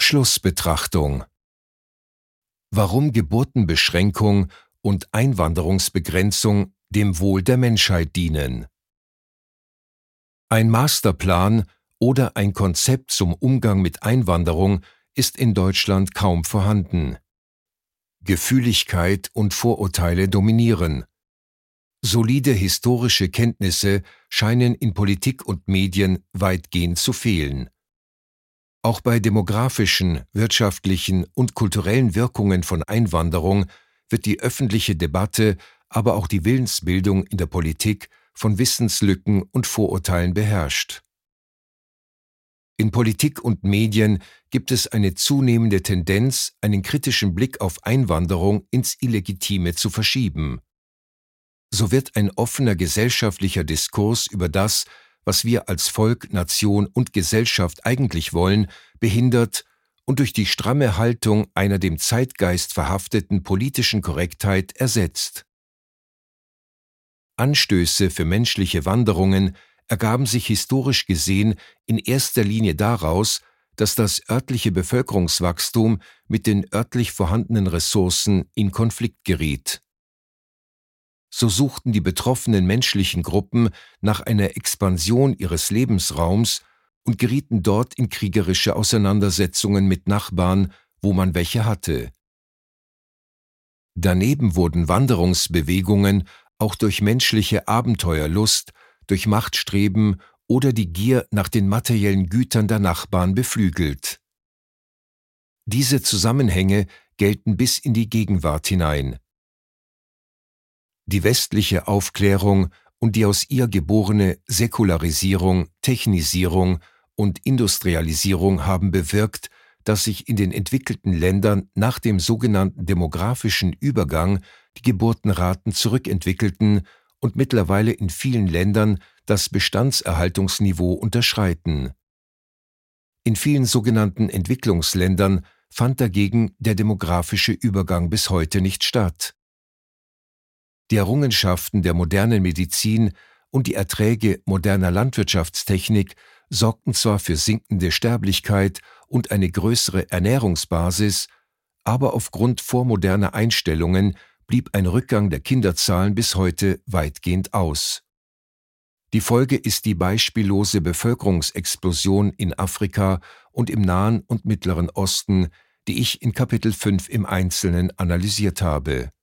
Schlussbetrachtung. Warum Geburtenbeschränkung und Einwanderungsbegrenzung dem Wohl der Menschheit dienen. Ein Masterplan oder ein Konzept zum Umgang mit Einwanderung ist in Deutschland kaum vorhanden. Gefühligkeit und Vorurteile dominieren. Solide historische Kenntnisse scheinen in Politik und Medien weitgehend zu fehlen. Auch bei demografischen, wirtschaftlichen und kulturellen Wirkungen von Einwanderung wird die öffentliche Debatte, aber auch die Willensbildung in der Politik von Wissenslücken und Vorurteilen beherrscht. In Politik und Medien gibt es eine zunehmende Tendenz, einen kritischen Blick auf Einwanderung ins Illegitime zu verschieben. So wird ein offener gesellschaftlicher Diskurs über das, was wir als Volk, Nation und Gesellschaft eigentlich wollen, behindert und durch die stramme Haltung einer dem Zeitgeist verhafteten politischen Korrektheit ersetzt. Anstöße für menschliche Wanderungen ergaben sich historisch gesehen in erster Linie daraus, dass das örtliche Bevölkerungswachstum mit den örtlich vorhandenen Ressourcen in Konflikt geriet. So suchten die betroffenen menschlichen Gruppen nach einer Expansion ihres Lebensraums und gerieten dort in kriegerische Auseinandersetzungen mit Nachbarn, wo man welche hatte. Daneben wurden Wanderungsbewegungen auch durch menschliche Abenteuerlust, durch Machtstreben oder die Gier nach den materiellen Gütern der Nachbarn beflügelt. Diese Zusammenhänge gelten bis in die Gegenwart hinein. Die westliche Aufklärung und die aus ihr geborene Säkularisierung, Technisierung und Industrialisierung haben bewirkt, dass sich in den entwickelten Ländern nach dem sogenannten demografischen Übergang die Geburtenraten zurückentwickelten und mittlerweile in vielen Ländern das Bestandserhaltungsniveau unterschreiten. In vielen sogenannten Entwicklungsländern fand dagegen der demografische Übergang bis heute nicht statt. Die Errungenschaften der modernen Medizin und die Erträge moderner Landwirtschaftstechnik sorgten zwar für sinkende Sterblichkeit und eine größere Ernährungsbasis, aber aufgrund vormoderner Einstellungen blieb ein Rückgang der Kinderzahlen bis heute weitgehend aus. Die Folge ist die beispiellose Bevölkerungsexplosion in Afrika und im Nahen und Mittleren Osten, die ich in Kapitel 5 im Einzelnen analysiert habe.